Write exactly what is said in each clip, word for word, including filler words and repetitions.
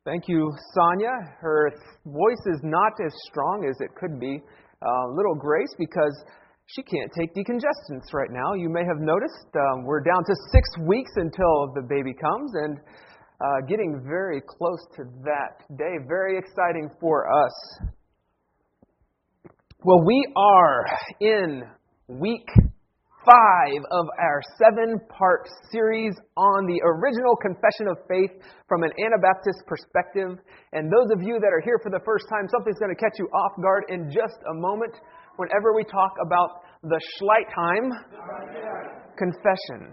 Thank you, Sonia. Her voice is not as strong as it could be. Uh, little Grace, because she can't take decongestants right now. You may have noticed um, we're down to six weeks until the baby comes, and uh, getting very close to that day. Very exciting for us. Well, we are in week five of our seven-part series on the original Confession of Faith from an Anabaptist perspective. And those of you that are here for the first time, something's going to catch you off guard in just a moment whenever we talk about the Schleitheim Confession.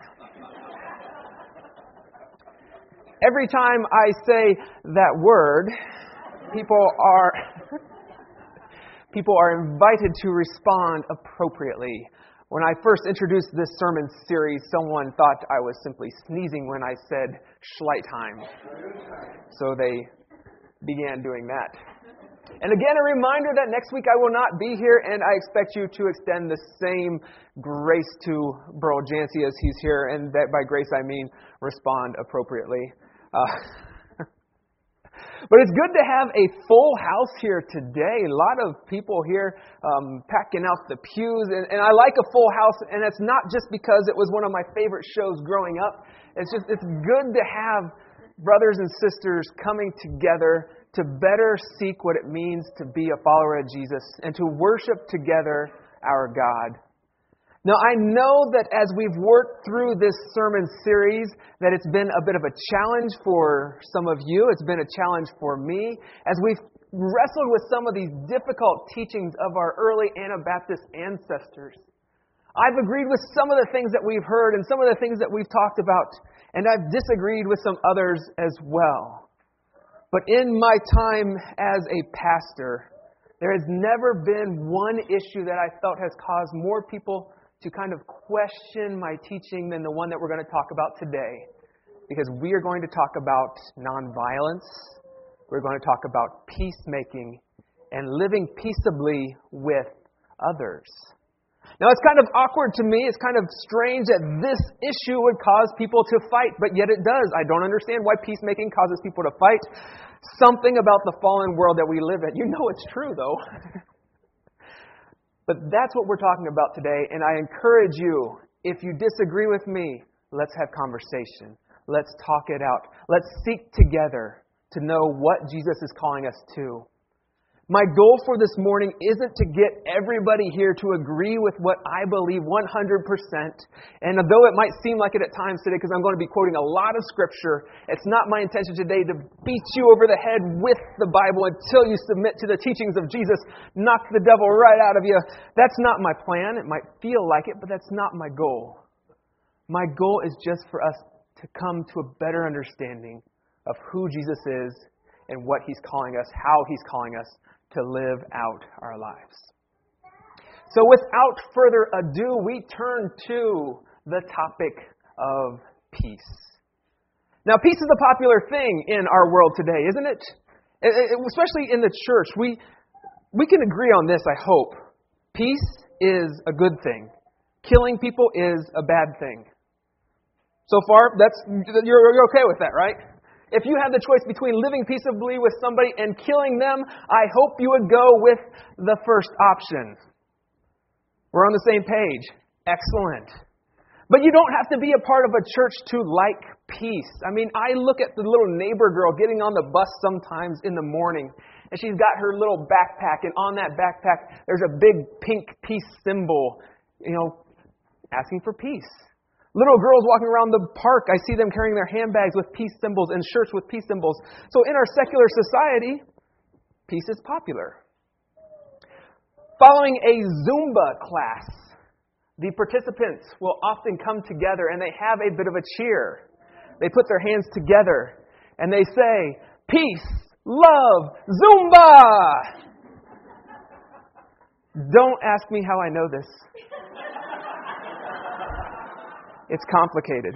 Every time I say that word, people are people are invited to respond appropriately. When I first introduced this sermon series, someone thought I was simply sneezing when I said Schleitheim. So they began doing that. And again, a reminder that next week I will not be here, and I expect you to extend the same grace to Burl Jancy as he's here, and that by grace I mean respond appropriately. Uh, But it's good to have a full house here today. A lot of people here um, packing out the pews. And, and I like a full house, and it's not just because it was one of my favorite shows growing up. It's just, it's good to have brothers and sisters coming together to better seek what it means to be a follower of Jesus and to worship together our God. Now, I know that as we've worked through this sermon series, that it's been a bit of a challenge for some of you. It's been a challenge for me as we've wrestled with some of these difficult teachings of our early Anabaptist ancestors. I've agreed with some of the things that we've heard and some of the things that we've talked about, and I've disagreed with some others as well. But in my time as a pastor, there has never been one issue that I felt has caused more people to kind of question my teaching than the one that we're going to talk about today. Because we are going to talk about nonviolence, we're going to talk about peacemaking, and living peaceably with others. Now, it's kind of awkward to me, it's kind of strange that this issue would cause people to fight, but yet it does. I don't understand why peacemaking causes people to fight. Something about the fallen world that we live in. You know it's true, though. But that's what we're talking about today, and I encourage you, if you disagree with me, let's have conversation. Let's talk it out. Let's seek together to know what Jesus is calling us to. My goal for this morning isn't to get everybody here to agree with what I believe one hundred percent. And though it might seem like it at times today, because I'm going to be quoting a lot of Scripture, it's not my intention today to beat you over the head with the Bible until you submit to the teachings of Jesus, knock the devil right out of you. That's not my plan. It might feel like it, but that's not my goal. My goal is just for us to come to a better understanding of who Jesus is and what He's calling us, how He's calling us to live out our lives. So without further ado, we turn to the topic of peace. Now, peace is a popular thing in our world today, isn't it? Especially in the church. We, we can agree on this, I hope. Peace is a good thing. Killing people is a bad thing. So far, that's you're, you're okay with that, right? If you had the choice between living peaceably with somebody and killing them, I hope you would go with the first option. We're on the same page. Excellent. But you don't have to be a part of a church to like peace. I mean, I look at the little neighbor girl getting on the bus sometimes in the morning, and she's got her little backpack, and on that backpack, there's a big pink peace symbol, you know, asking for peace. Little girls walking around the park, I see them carrying their handbags with peace symbols and shirts with peace symbols. So in our secular society, peace is popular. Following a Zumba class, the participants will often come together and they have a bit of a cheer. They put their hands together and they say, "Peace, love, Zumba!" Don't ask me how I know this. It's complicated.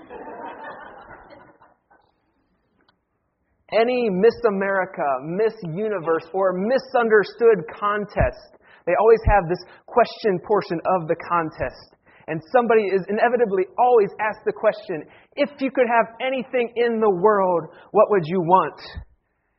Any Miss America, Miss Universe, or misunderstood contest, they always have this question portion of the contest. And somebody is inevitably always asked the question, if you could have anything in the world, what would you want?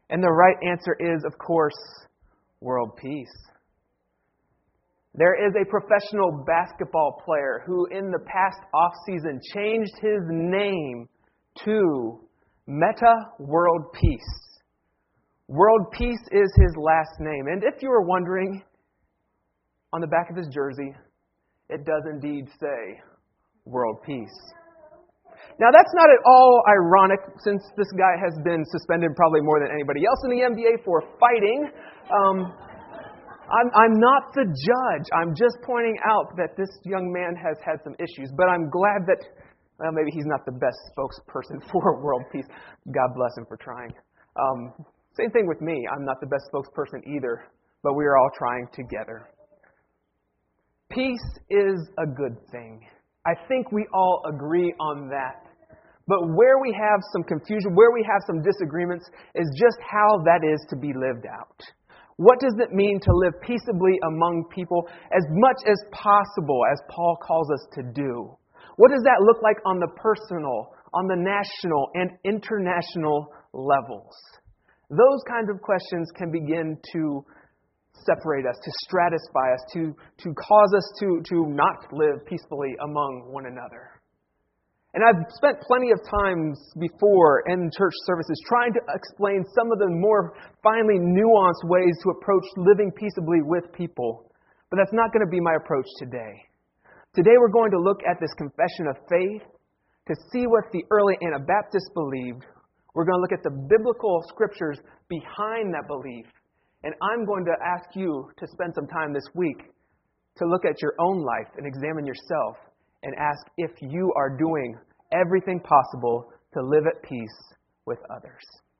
And the right answer is, of course, world peace. There is a professional basketball player who in the past offseason changed his name to Meta World Peace. World Peace is his last name. And if you were wondering, on the back of his jersey, it does indeed say World Peace. Now, that's not at all ironic, since this guy has been suspended probably more than anybody else in the N B A for fighting. Um, I'm, I'm not the judge. I'm just pointing out that this young man has had some issues. But I'm glad that, well, maybe he's not the best spokesperson for world peace. God bless him for trying. Um, same thing with me. I'm not the best spokesperson either. But we are all trying together. Peace is a good thing. I think we all agree on that. But where we have some confusion, where we have some disagreements, is just how that is to be lived out. What does it mean to live peaceably among people as much as possible, as Paul calls us to do? What does that look like on the personal, on the national, and international levels? Those kinds of questions can begin to separate us, to stratify us, to, to cause us to, to not live peacefully among one another. And I've spent plenty of times before in church services trying to explain some of the more finely nuanced ways to approach living peaceably with people. But that's not going to be my approach today. Today we're going to look at this confession of faith to see what the early Anabaptists believed. We're going to look at the biblical scriptures behind that belief. And I'm going to ask you to spend some time this week to look at your own life and examine yourself and ask if you are doing everything possible to live at peace with others.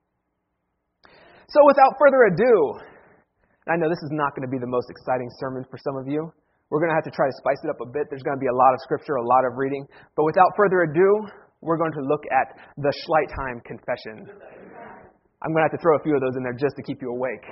So without further ado, I know this is not going to be the most exciting sermon for some of you. We're going to have to try to spice it up a bit. There's going to be a lot of scripture, a lot of reading. But without further ado, we're going to look at the Schleitheim Confession. I'm going to have to throw a few of those in there just to keep you awake.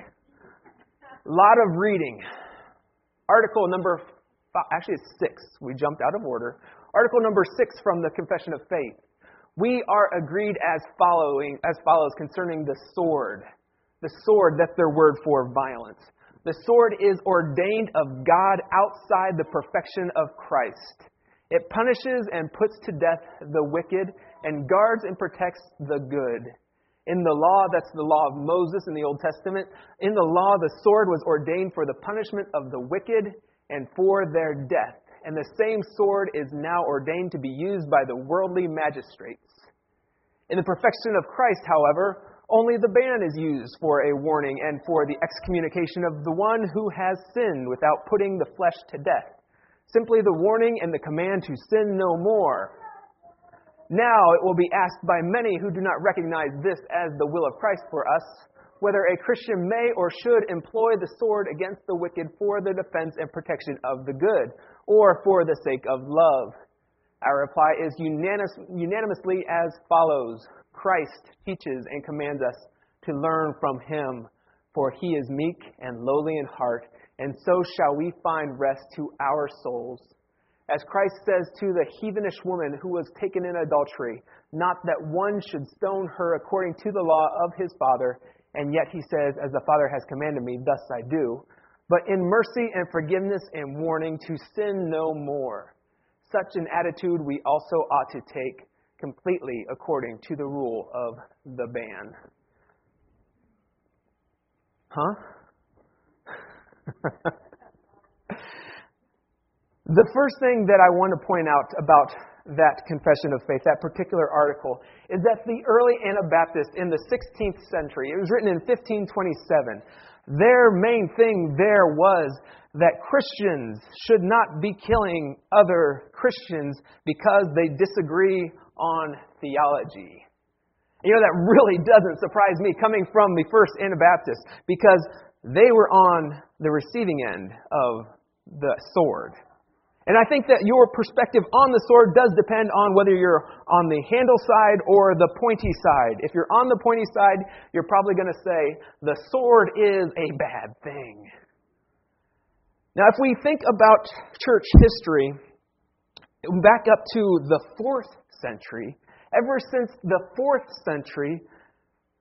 A lot of reading. Article number five, actually it's six. We jumped out of order. Article number six from the Confession of Faith. We are agreed as following as follows concerning the sword. The sword, that's their word for violence. The sword is ordained of God outside the perfection of Christ. It punishes and puts to death the wicked and guards and protects the good. In the law, that's the law of Moses in the Old Testament, in the law the sword was ordained for the punishment of the wicked and for their death. And the same sword is now ordained to be used by the worldly magistrates. In the perfection of Christ, however, only the ban is used for a warning and for the excommunication of the one who has sinned without putting the flesh to death. Simply the warning and the command to sin no more. Now it will be asked by many who do not recognize this as the will of Christ for us, whether a Christian may or should employ the sword against the wicked for the defense and protection of the good, or for the sake of love. Our reply is unanimous, unanimously as follows. Christ teaches and commands us to learn from Him, for He is meek and lowly in heart, and so shall we find rest to our souls. As Christ says to the heathenish woman who was taken in adultery, not that one should stone her according to the law of his Father, and yet He says, as the Father has commanded me, thus I do. But in mercy and forgiveness and warning to sin no more. Such an attitude we also ought to take completely according to the rule of the ban. Huh? The first thing that I want to point out about that confession of faith, that particular article, is that the early Anabaptists in the sixteenth century, it was written in fifteen twenty-seven, their main thing there was that Christians should not be killing other Christians because they disagree on theology. You know, that really doesn't surprise me coming from the first Anabaptists, because they were on the receiving end of the sword. And I think that your perspective on the sword does depend on whether you're on the handle side or the pointy side. If you're on the pointy side, you're probably going to say, the sword is a bad thing. Now, if we think about church history, back up to the fourth century, ever since the fourth century,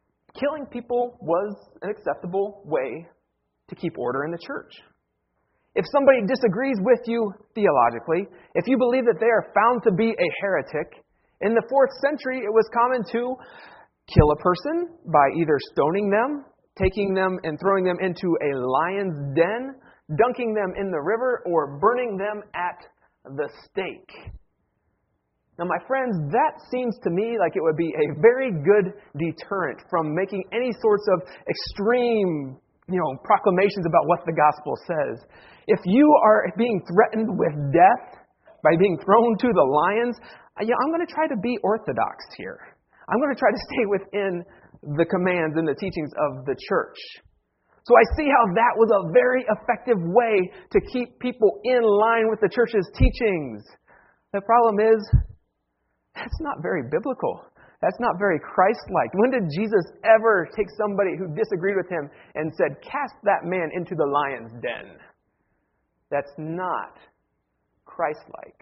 killing people was an acceptable way to keep order in the church. If somebody disagrees with you theologically, if you believe that they are found to be a heretic, in the fourth century it was common to kill a person by either stoning them, taking them and throwing them into a lion's den, dunking them in the river, or burning them at the stake. Now, my friends, that seems to me like it would be a very good deterrent from making any sorts of extreme, you know, proclamations about what the gospel says. If you are being threatened with death by being thrown to the lions, yeah, I'm going to try to be orthodox here. I'm going to try to stay within the commands and the teachings of the church. So I see how that was a very effective way to keep people in line with the church's teachings. The problem is, that's not very biblical. That's not very Christ-like. When did Jesus ever take somebody who disagreed with him and said, cast that man into the lion's den? That's not Christ-like.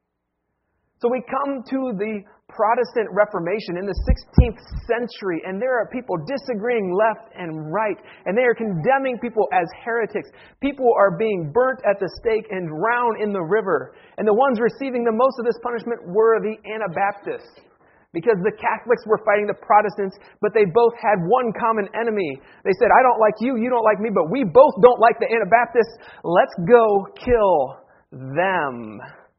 So we come to the Protestant Reformation in the sixteenth century, and there are people disagreeing left and right, and they are condemning people as heretics. People are being burnt at the stake and drowned in the river. And the ones receiving the most of this punishment were the Anabaptists, because the Catholics were fighting the Protestants, but they both had one common enemy. They said, I don't like you, you don't like me, but we both don't like the Anabaptists. Let's go kill them.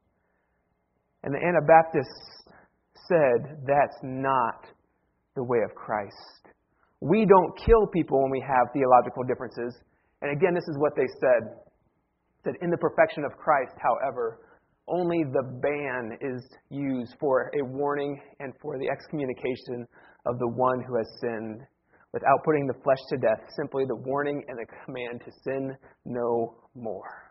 And the Anabaptists said, that's not the way of Christ. We don't kill people when we have theological differences. And again, this is what they said. They said, in the perfection of Christ, however, only the ban is used for a warning and for the excommunication of the one who has sinned, without putting the flesh to death, simply the warning and the command to sin no more.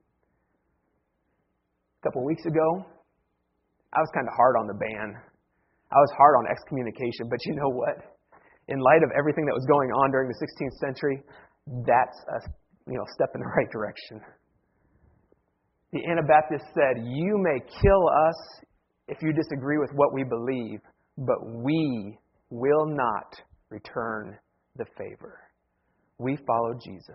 A couple weeks ago, I was kind of hard on the ban. I was hard on excommunication, but you know what? In light of everything that was going on during the sixteenth century, that's a you know step in the right direction. The Anabaptists said, you may kill us if you disagree with what we believe, but we will not return the favor. We follow Jesus.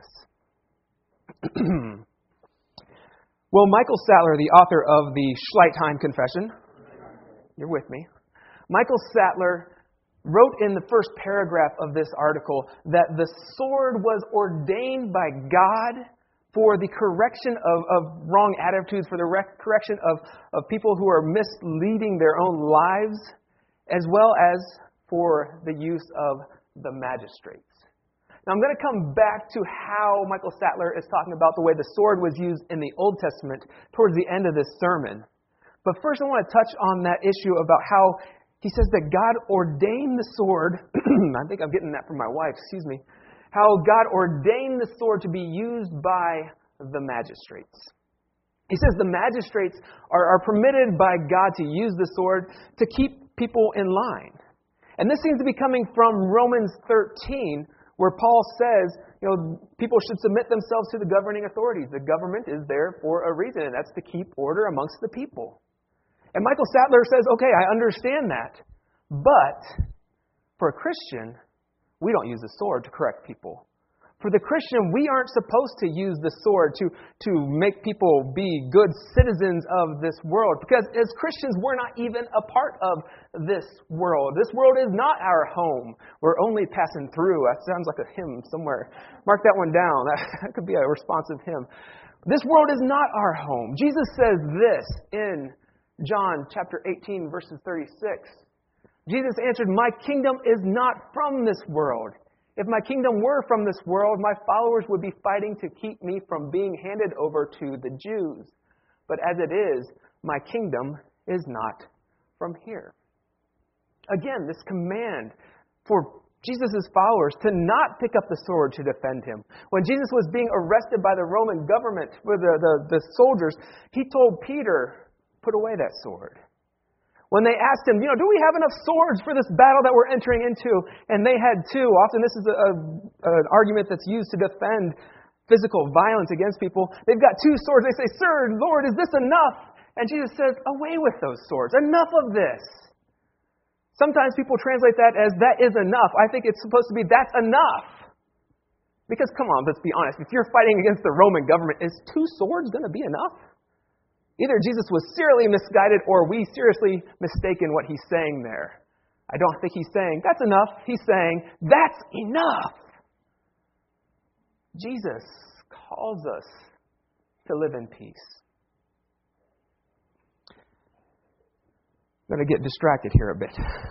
Well, Michael Sattler, the author of the Schleitheim Confession, you're with me. Michael Sattler wrote in the first paragraph of this article that the sword was ordained by God for the correction of, of wrong attitudes, for the rec- correction of, of people who are misleading their own lives, as well as for the use of the magistrates. Now, I'm going to come back to how Michael Sattler is talking about the way the sword was used in the Old Testament towards the end of this sermon. But first, I want to touch on that issue about how he says that God ordained the sword. I think I'm getting that from my wife, excuse me. How God ordained the sword to be used by the magistrates. He says the magistrates are, are permitted by God to use the sword to keep people in line. And this seems to be coming from Romans thirteen, where Paul says, you know, people should submit themselves to the governing authorities. The government is there for a reason, and that's to keep order amongst the people. And Michael Sattler says, okay, I understand that. But for a Christian, we don't use the sword to correct people. For the Christian, we aren't supposed to use the sword to, to make people be good citizens of this world. Because as Christians, we're not even a part of this world. This world is not our home. We're only passing through. That sounds like a hymn somewhere. Mark that one down. That could be a responsive hymn. This world is not our home. Jesus says this in John chapter eighteen, verses thirty-six. Jesus answered, my kingdom is not from this world. If my kingdom were from this world, my followers would be fighting to keep me from being handed over to the Jews. But as it is, my kingdom is not from here. Again, this command for Jesus' followers to not pick up the sword to defend him. When Jesus was being arrested by the Roman government, for the, the, the soldiers, he told Peter, put away that sword. When they asked him, you know, do we have enough swords for this battle that we're entering into? And they had two. Often this is a, a, an argument that's used to defend physical violence against people. They've got two swords. They say, Sir, Lord, is this enough? And Jesus says, away with those swords. Enough of this. Sometimes people translate that as that is enough. I think it's supposed to be that's enough. Because come on, let's be honest. If you're fighting against the Roman government, is two swords going to be enough? Either Jesus was seriously misguided or we seriously mistaken what he's saying there. I don't think he's saying, that's enough. He's saying, that's enough. Jesus calls us to live in peace. I'm going to get distracted here a bit.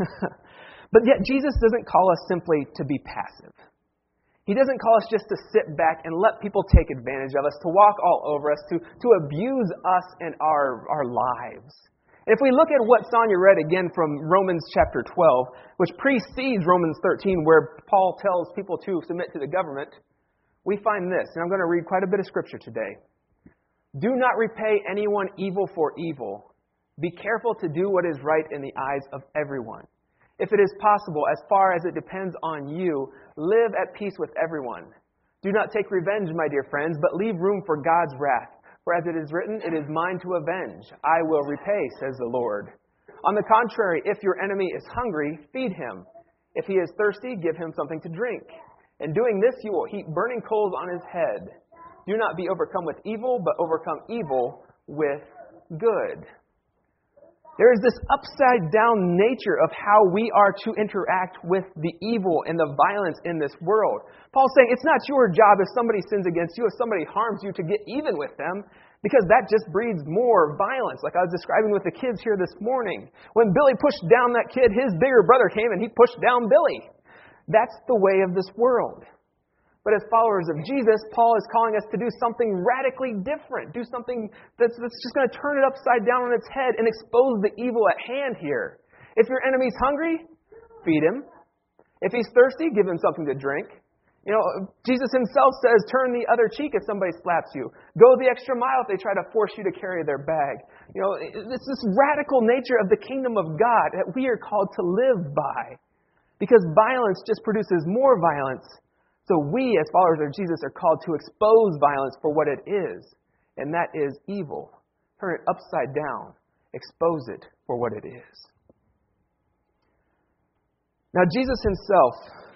But yet Jesus doesn't call us simply to be passive. He doesn't call us just to sit back and let people take advantage of us, to walk all over us, to, to abuse us in our, our lives. If we look at what Sonia read again from Romans chapter twelve, which precedes Romans thirteen, where Paul tells people to submit to the government, we find this, and I'm going to read quite a bit of scripture today. Do not repay anyone evil for evil. Be careful to do what is right in the eyes of everyone. If it is possible, as far as it depends on you, live at peace with everyone. Do not take revenge, my dear friends, but leave room for God's wrath. For as it is written, it is mine to avenge. I will repay, says the Lord. On the contrary, if your enemy is hungry, feed him. If he is thirsty, give him something to drink. In doing this, you will heap burning coals on his head. Do not be overcome with evil, but overcome evil with good. There is this upside-down nature of how we are to interact with the evil and the violence in this world. Paul's saying it's not your job if somebody sins against you, if somebody harms you, to get even with them, because that just breeds more violence, like I was describing with the kids here this morning. When Billy pushed down that kid, his bigger brother came and he pushed down Billy. That's the way of this world. But as followers of Jesus, Paul is calling us to do something radically different. Do something that's, that's just going to turn it upside down on its head and expose the evil at hand here. If your enemy's hungry, feed him. If he's thirsty, give him something to drink. You know, Jesus himself says, turn the other cheek if somebody slaps you. Go the extra mile if they try to force you to carry their bag. You know, it's this radical nature of the kingdom of God that we are called to live by. Because violence just produces more violence. So we, as followers of Jesus, are called to expose violence for what it is, and that is evil. Turn it upside down. Expose it for what it is. Now, Jesus himself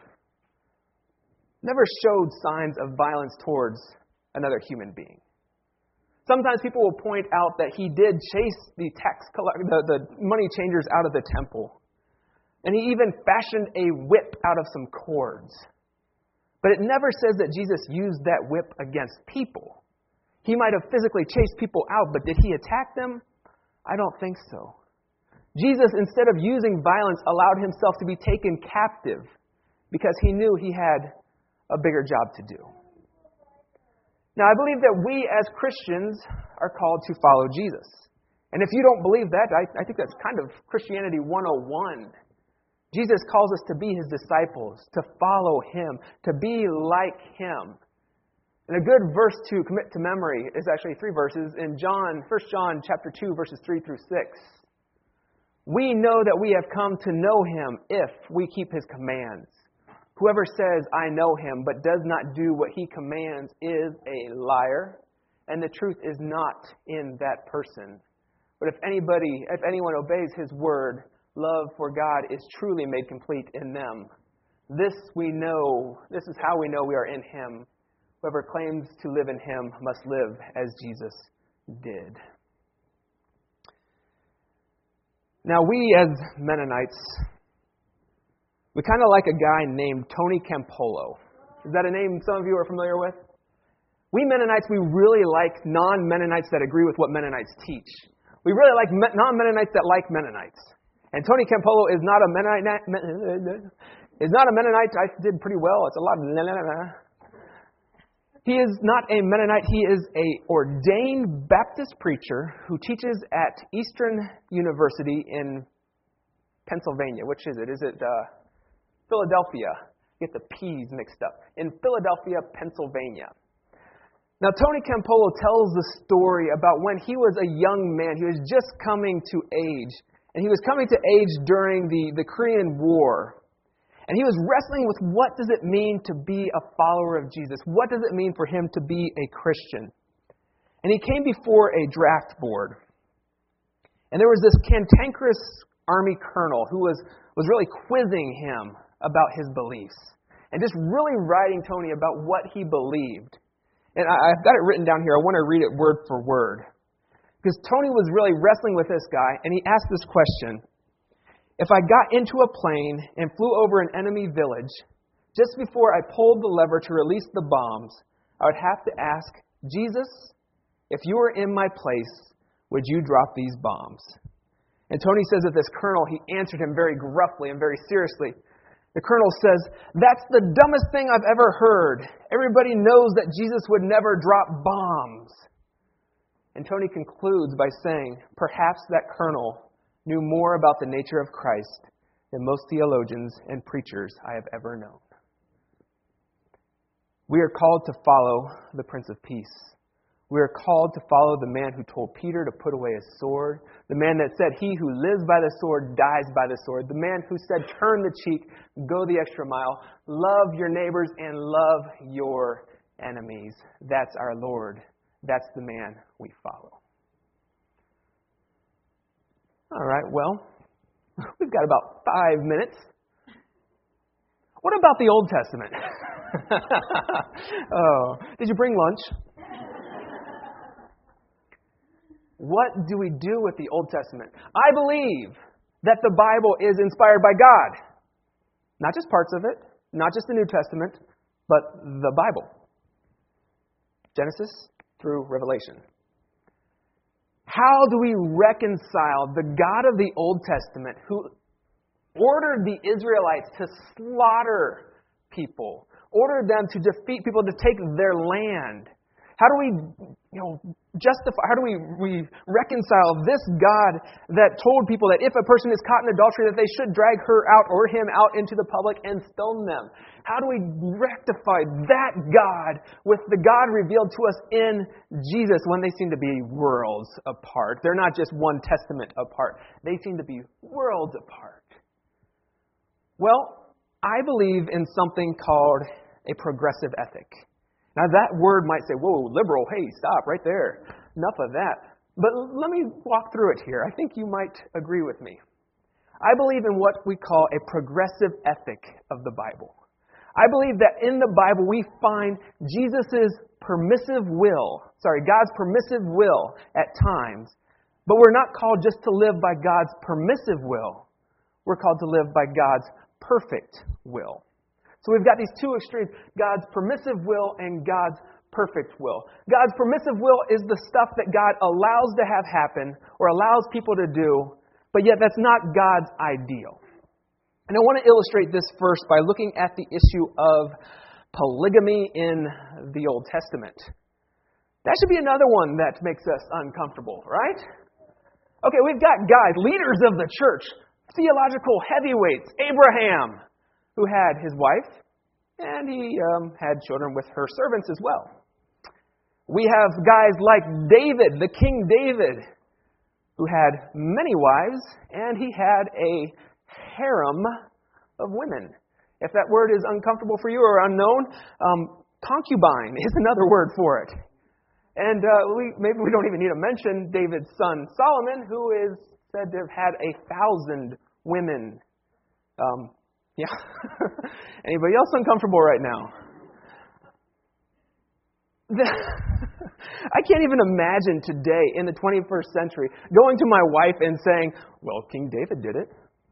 never showed signs of violence towards another human being. Sometimes people will point out that he did chase the tax collect- the, the money changers out of the temple, and he even fashioned a whip out of some cords. But it never says that Jesus used that whip against people. He might have physically chased people out, but did he attack them? I don't think so. Jesus, instead of using violence, allowed himself to be taken captive because he knew he had a bigger job to do. Now, I believe that we as Christians are called to follow Jesus. And if you don't believe that, I, I think that's kind of Christianity one oh one. Jesus calls us to be his disciples, to follow him, to be like him. And a good verse to commit to memory is actually three verses in John, First John chapter two, verses three through six. We know that we have come to know him if we keep his commands. Whoever says, I know him, but does not do what he commands is a liar, and the truth is not in that person. But if anybody, if anyone obeys his word, love for God is truly made complete in them. This we know, this is how we know we are in him. Whoever claims to live in him must live as Jesus did. Now we as Mennonites, we kind of like a guy named Tony Campolo. Is that a name some of you are familiar with? We Mennonites, we really like non-Mennonites that agree with what Mennonites teach. We really like non-Mennonites that like Mennonites. And Tony Campolo is not a Mennonite. Is not a Mennonite. I did pretty well. It's a lot of. He is not a Mennonite. He is a ordained Baptist preacher who teaches at Eastern University in Pennsylvania. Which is it? Is it uh, Philadelphia? Get the P's mixed up. In Philadelphia, Pennsylvania. Now, Tony Campolo tells the story about when he was a young man. He was just coming to age. And he was coming to age during the, the Korean War. And he was wrestling with what does it mean to be a follower of Jesus? What does it mean for him to be a Christian? And he came before a draft board. And there was this cantankerous army colonel who was, was really quizzing him about his beliefs and just really writing Tony about what he believed. And I, I've got it written down here. I want to read it word for word. Because Tony was really wrestling with this guy, and he asked this question. If I got into a plane and flew over an enemy village, just before I pulled the lever to release the bombs, I would have to ask, Jesus, if you were in my place, would you drop these bombs? And Tony says that this colonel, he answered him very gruffly and very seriously. The colonel says, that's the dumbest thing I've ever heard. Everybody knows that Jesus would never drop bombs. And Tony concludes by saying, perhaps that colonel knew more about the nature of Christ than most theologians and preachers I have ever known. We are called to follow the Prince of Peace. We are called to follow the man who told Peter to put away his sword, the man that said, he who lives by the sword dies by the sword, the man who said, turn the cheek, go the extra mile, love your neighbors and love your enemies. That's our Lord. That's the man we follow. All right, well, we've got about five minutes. What about the Old Testament? Oh, did you bring lunch? What do we do with the Old Testament? I believe that the Bible is inspired by God. Not just parts of it, not just the New Testament, but the Bible. Genesis through Revelation. How do we reconcile the God of the Old Testament who ordered the Israelites to slaughter people, ordered them to defeat people, to take their land? How do we, you know, justify, how do we, we reconcile this God that told people that if a person is caught in adultery that they should drag her out or him out into the public and stone them? How do we rectify that God with the God revealed to us in Jesus when they seem to be worlds apart? They're not just one testament apart. They seem to be worlds apart. Well, I believe in something called a progressive ethic. Now, that word might say, whoa, liberal, hey, stop right there. Enough of that. But let me walk through it here. I think you might agree with me. I believe in what we call a progressive ethic of the Bible. I believe that in the Bible we find Jesus' permissive will, sorry, God's permissive will at times, but we're not called just to live by God's permissive will. We're called to live by God's perfect will. So we've got these two extremes, God's permissive will and God's perfect will. God's permissive will is the stuff that God allows to have happen or allows people to do, but yet that's not God's ideal. And I want to illustrate this first by looking at the issue of polygamy in the Old Testament. That should be another one that makes us uncomfortable, right? Okay, we've got guys, leaders of the church, theological heavyweights, Abraham, who had his wife, and he um, had children with her servants as well. We have guys like David, the King David, who had many wives, and he had a harem of women. If that word is uncomfortable for you or unknown, um, concubine is another word for it. And uh, we maybe we don't even need to mention David's son Solomon, who is said to have had a thousand women. Um, Yeah. Anybody else uncomfortable right now? I can't even imagine today in the twenty-first century going to my wife and saying, well, King David did it.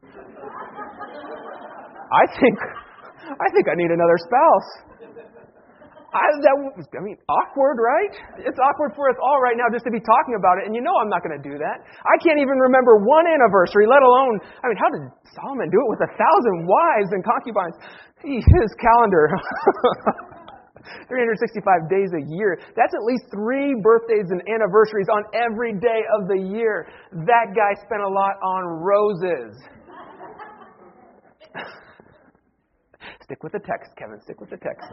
I think I think I need another spouse. I, that, I mean, awkward, right? It's awkward for us all right now just to be talking about it, and you know I'm not going to do that. I can't even remember one anniversary, let alone, I mean, how did Solomon do it with a thousand wives and concubines? He, his calendar, three hundred sixty-five days a year. That's at least three birthdays and anniversaries on every day of the year. That guy spent a lot on roses. Stick with the text, Kevin, stick with the text.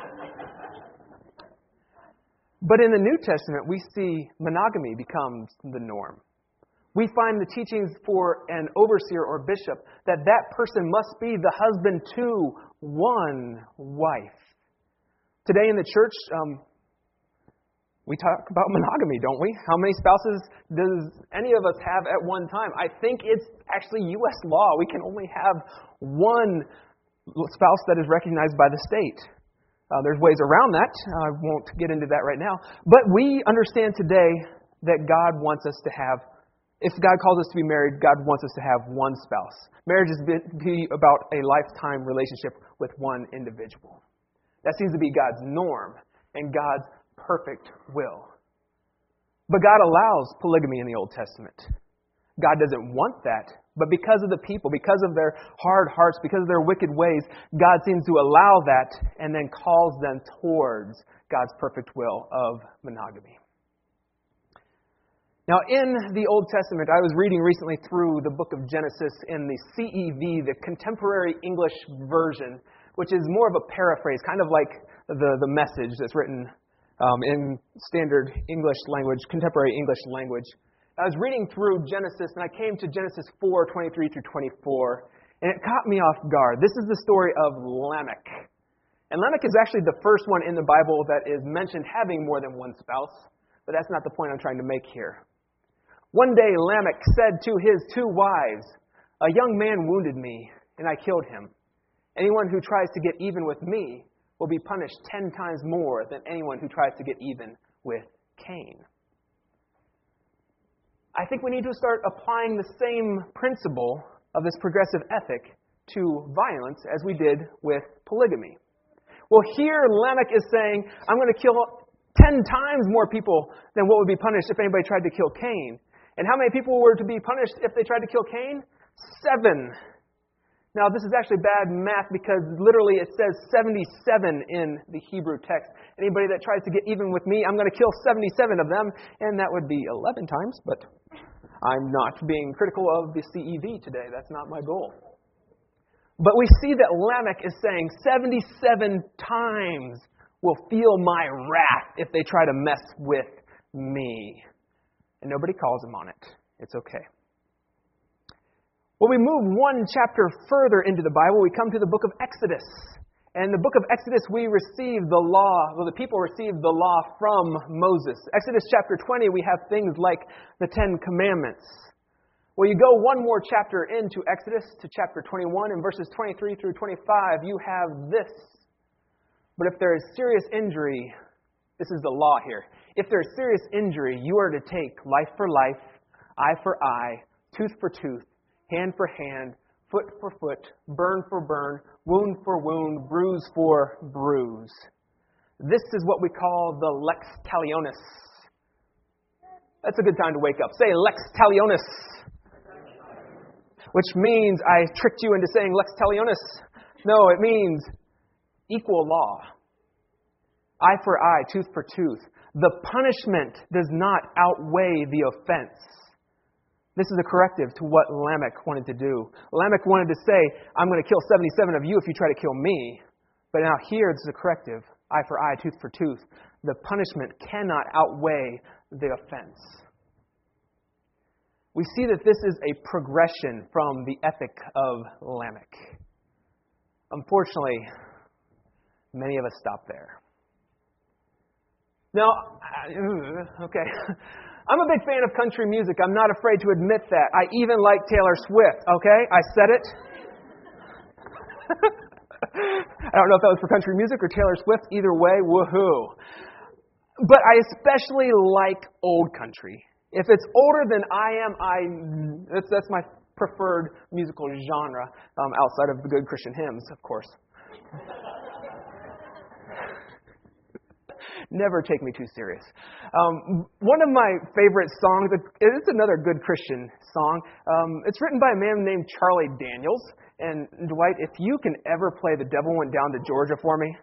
But in the New Testament, we see monogamy becomes the norm. We find the teachings for an overseer or bishop that that person must be the husband to one wife. Today in the church, um, we talk about monogamy, don't we? How many spouses does any of us have at one time? I think it's actually U S law. We can only have one spouse that is recognized by the state. Uh, there's ways around that. I won't get into that right now. But we understand today that God wants us to have, if God calls us to be married, God wants us to have one spouse. Marriage is to be about a lifetime relationship with one individual. That seems to be God's norm and God's perfect will. But God allows polygamy in the Old Testament. God doesn't want that. But because of the people, because of their hard hearts, because of their wicked ways, God seems to allow that and then calls them towards God's perfect will of monogamy. Now, in the Old Testament, I was reading recently through the book of Genesis in the C E V, the Contemporary English Version, which is more of a paraphrase, kind of like the, the message that's written um, in standard English language, contemporary English language. I was reading through Genesis, and I came to Genesis four, twenty-three through twenty-four, and it caught me off guard. This is the story of Lamech. And Lamech is actually the first one in the Bible that is mentioned having more than one spouse, but that's not the point I'm trying to make here. One day Lamech said to his two wives, "A young man wounded me, and I killed him. Anyone who tries to get even with me will be punished ten times more than anyone who tries to get even with Cain." I think we need to start applying the same principle of this progressive ethic to violence as we did with polygamy. Well, here Lamech is saying, I'm going to kill ten times more people than what would be punished if anybody tried to kill Cain. And how many people were to be punished if they tried to kill Cain? Seven. Now, this is actually bad math because literally it says seventy-seven in the Hebrew text. Anybody that tries to get even with me, I'm going to kill seventy-seven of them, and that would be eleven times, but I'm not being critical of the C E V today. That's not my goal. But we see that Lamech is saying seventy-seven times will feel my wrath if they try to mess with me. And nobody calls him on it. It's okay. Well, we move one chapter further into the Bible. We come to the book of Exodus. And in the book of Exodus, we receive the law, well, the people receive the law from Moses. Exodus chapter twenty, we have things like the Ten Commandments. Well, you go one more chapter into Exodus to chapter twenty-one, and verses twenty-three through twenty-five, you have this. But if there is serious injury, this is the law here. If there is serious injury, you are to take life for life, eye for eye, tooth for tooth, hand for hand, foot for foot, burn for burn, wound for wound, bruise for bruise. This is what we call the lex talionis. That's a good time to wake up. Say lex talionis. Which means I tricked you into saying lex talionis. No, it means equal law. Eye for eye, tooth for tooth. The punishment does not outweigh the offense. This is a corrective to what Lamech wanted to do. Lamech wanted to say, I'm going to kill seventy-seven of you if you try to kill me. But now here, this is a corrective. Eye for eye, tooth for tooth. The punishment cannot outweigh the offense. We see that this is a progression from the ethic of Lamech. Unfortunately, many of us stop there. Now, okay, I'm a big fan of country music. I'm not afraid to admit that. I even like Taylor Swift, okay? I said it. I don't know if that was for country music or Taylor Swift. Either way, woohoo. But I especially like old country. If it's older than I am, I that's, that's my preferred musical genre, um, outside of the good Christian hymns, of course. Never take me too serious. Um, one of my favorite songs, it's another good Christian song. Um, it's written by a man named Charlie Daniels. And Dwight, if you can ever play The Devil Went Down to Georgia for me.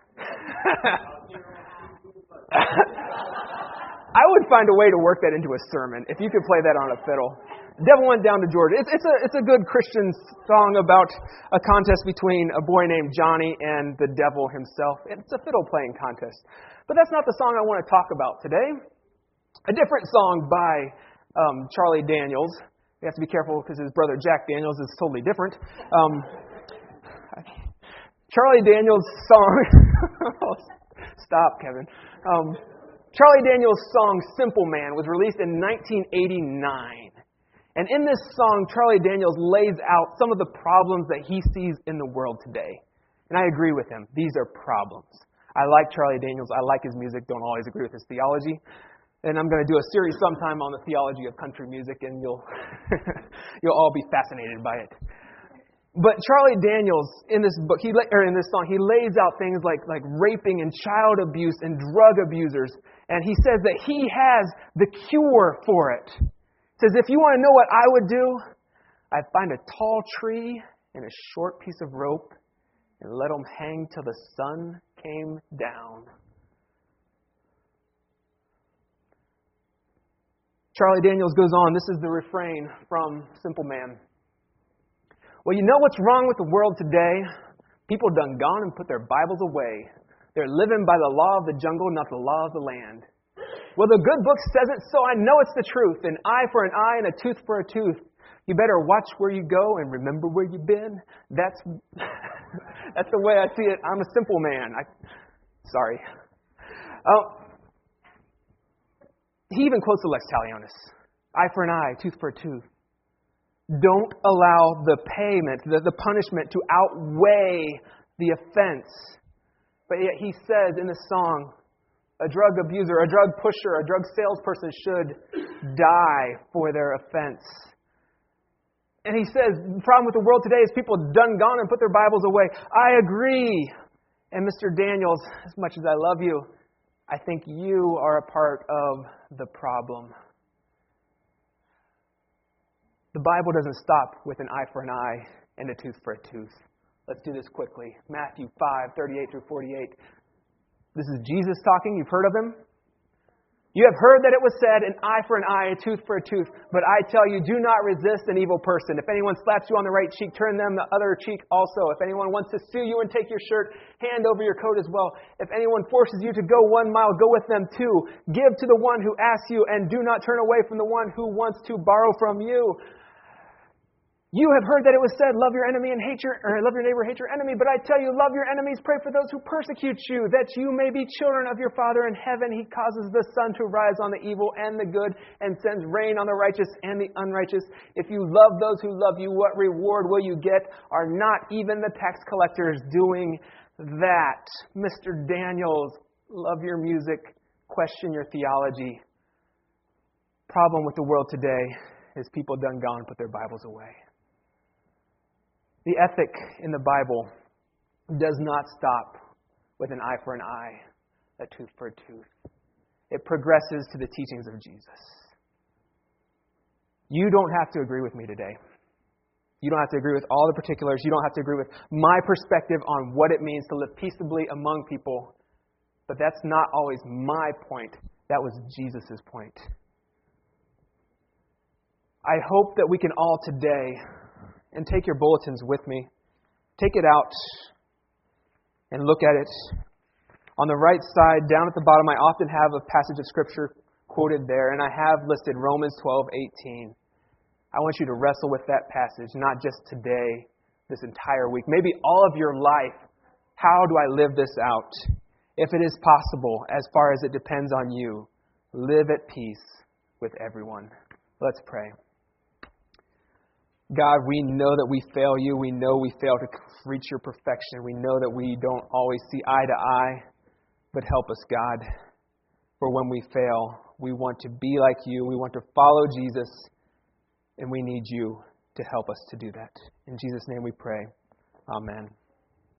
I would find a way to work that into a sermon if you could play that on a fiddle. Devil Went Down to Georgia. It's, it's a it's a good Christian song about a contest between a boy named Johnny and the devil himself. It's a fiddle playing contest. But that's not the song I want to talk about today. A different song by um, Charlie Daniels. We have to be careful because his brother Jack Daniels is totally different. Um, Charlie Daniels' song... Stop, Kevin. Um, Charlie Daniels' song Simple Man was released in nineteen eighty-nine. And in this song, Charlie Daniels lays out some of the problems that he sees in the world today. And I agree with him. These are problems. I like Charlie Daniels. I like his music. Don't always agree with his theology. And I'm going to do a series sometime on the theology of country music, and you'll you'll all be fascinated by it. But Charlie Daniels, in this book, he or in this song, he lays out things like like raping and child abuse and drug abusers, and he says that he has the cure for it. He says, if you want to know what I would do, I'd find a tall tree and a short piece of rope, and let them hang till the sun came down. Charlie Daniels goes on. This is the refrain from Simple Man. Well, you know what's wrong with the world today? People done gone and put their Bibles away. They're living by the law of the jungle, not the law of the land. Well, the good book says it, so I know it's the truth. An eye for an eye and a tooth for a tooth. You better watch where you go and remember where you've been. That's that's the way I see it. I'm a simple man. I, sorry. Uh, he even quotes the Lex Talionis. Eye for an eye, tooth for a tooth. Don't allow the payment, the, the punishment to outweigh the offense. But yet he says in the song, a drug abuser, a drug pusher, a drug salesperson should die for their offense. And he says, the problem with the world today is people done gone and put their Bibles away. I agree. And Mister Daniels, as much as I love you, I think you are a part of the problem. The Bible doesn't stop with an eye for an eye and a tooth for a tooth. Let's do this quickly. Matthew five, thirty-eight through forty-eight. This is Jesus talking. You've heard of him. You have heard that it was said, an eye for an eye, a tooth for a tooth. But I tell you, do not resist an evil person. If anyone slaps you on the right cheek, turn them the other cheek also. If anyone wants to sue you and take your shirt, hand over your coat as well. If anyone forces you to go one mile, go with them two. Give to the one who asks you, and do not turn away from the one who wants to borrow from you. You have heard that it was said, love your enemy and hate your, or love your neighbor, hate your enemy. But I tell you, love your enemies, pray for those who persecute you, that you may be children of your Father in heaven. He causes the sun to rise on the evil and the good, and sends rain on the righteous and the unrighteous. If you love those who love you, what reward will you get? Are not even the tax collectors doing that? Mister Daniels, love your music, question your theology. Problem with the world today is people done gone put their Bibles away. The ethic in the Bible does not stop with an eye for an eye, a tooth for a tooth. It progresses to the teachings of Jesus. You don't have to agree with me today. You don't have to agree with all the particulars. You don't have to agree with my perspective on what it means to live peaceably among people. But that's not always my point. That was Jesus' point. I hope that we can all today, and take your bulletins with me, take it out and look at it. On the right side, down at the bottom, I often have a passage of Scripture quoted there, and I have listed Romans twelve eighteen. I want you to wrestle with that passage, not just today, this entire week, maybe all of your life. How do I live this out? If it is possible, as far as it depends on you, live at peace with everyone. Let's pray. God, we know that we fail you. We know we fail to reach your perfection. We know that we don't always see eye to eye, but help us, God. For when we fail, we want to be like you. We want to follow Jesus, and we need you to help us to do that. In Jesus' name we pray. Amen.